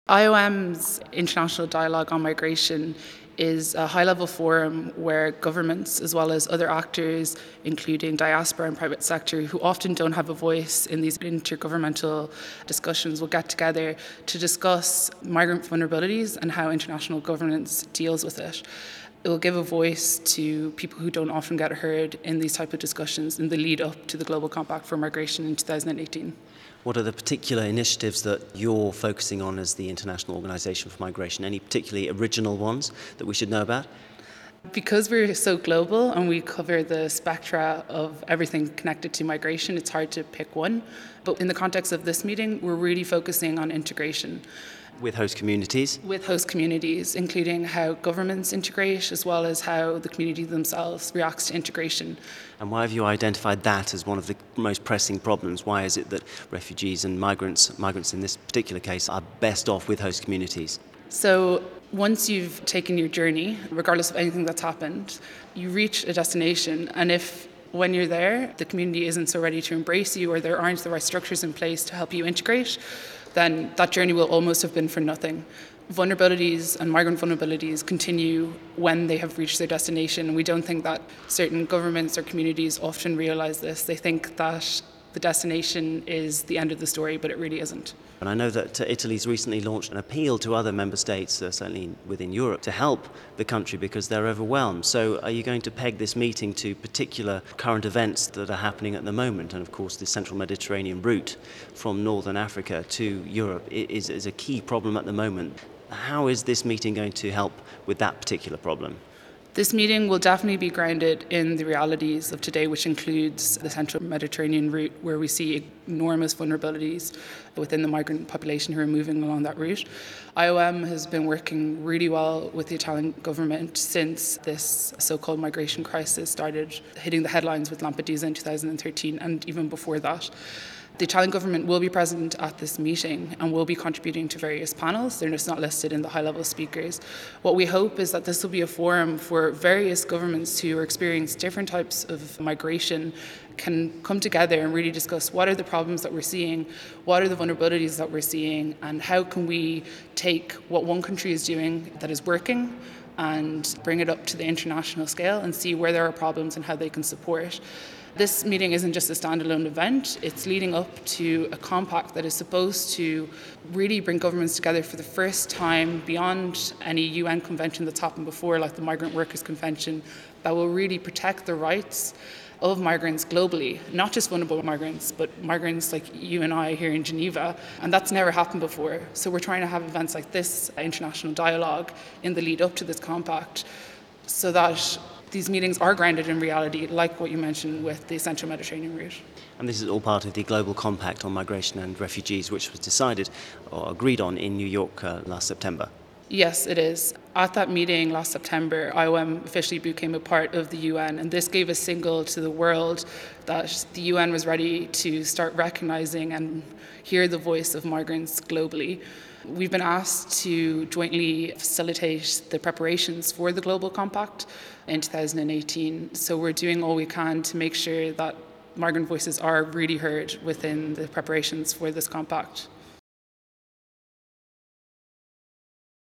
IOM's International Dialogue on Migration is a high-level forum where governments, as well as other actors, including diaspora and private sector, who often don't have a voice in these intergovernmental discussions, will get together to discuss migrant vulnerabilities and how international governance deals with it. It will give a voice to people who don't often get heard in these type of discussions in the lead up to the Global Compact for Migration in 2018. What are the particular initiatives that you're focusing on as the International Organization for Migration? Any particularly original ones that we should know about? Because we're so global and we cover the spectra of everything connected to migration, it's hard to pick one. But in the context of this meeting, we're really focusing on integration. With host communities? With host communities, including how governments integrate, as well as how the community themselves reacts to integration. And why have you identified that as one of the most pressing problems? Why is it that refugees and migrants in this particular case, are best off with host communities? So once you've taken your journey, regardless of anything that's happened, you reach a destination, and if when you're there, the community isn't so ready to embrace you, or there aren't the right structures in place to help you integrate, then that journey will almost have been for nothing. Vulnerabilities and migrant vulnerabilities continue when they have reached their destination. And we don't think that certain governments or communities often realize this. They think that the destination is the end of the story, but it really isn't. And I know that Italy's recently launched an appeal to other member states, certainly within Europe, to help the country because they're overwhelmed. So are you going to peg this meeting to particular current events that are happening at the moment? And of course, the central Mediterranean route from northern Africa to Europe is a key problem at the moment. How is this meeting going to help with that particular problem? This meeting will definitely be grounded in the realities of today, which includes the central Mediterranean route, where we see enormous vulnerabilities within the migrant population who are moving along that route. IOM has been working really well with the Italian government since this so-called migration crisis started hitting the headlines with Lampedusa in 2013, and even before that. The Italian government will be present at this meeting and will be contributing to various panels. They're just not listed in the high-level speakers. What we hope is that this will be a forum for various governments who are experiencing different types of migration can come together and really discuss what are the problems that we're seeing, what are the vulnerabilities that we're seeing, and how can we take what one country is doing that is working and bring it up to the international scale and see where there are problems and how they can support. This meeting isn't just a standalone event, it's leading up to a compact that is supposed to really bring governments together for the first time beyond any UN convention that's happened before, like the Migrant Workers Convention, that will really protect the rights of migrants globally, not just vulnerable migrants, but migrants like you and I here in Geneva, and that's never happened before. So we're trying to have events like this, international dialogue, in the lead up to this compact, so that these meetings are grounded in reality, like what you mentioned with the Central Mediterranean route. And this is all part of the Global Compact on Migration and Refugees, which was decided or agreed on in New York last September. Yes, it is. At that meeting last September, IOM officially became a part of the UN, and this gave a signal to the world that the UN was ready to start recognizing and hear the voice of migrants globally. We've been asked to jointly facilitate the preparations for the Global Compact in 2018, so we're doing all we can to make sure that migrant voices are really heard within the preparations for this compact.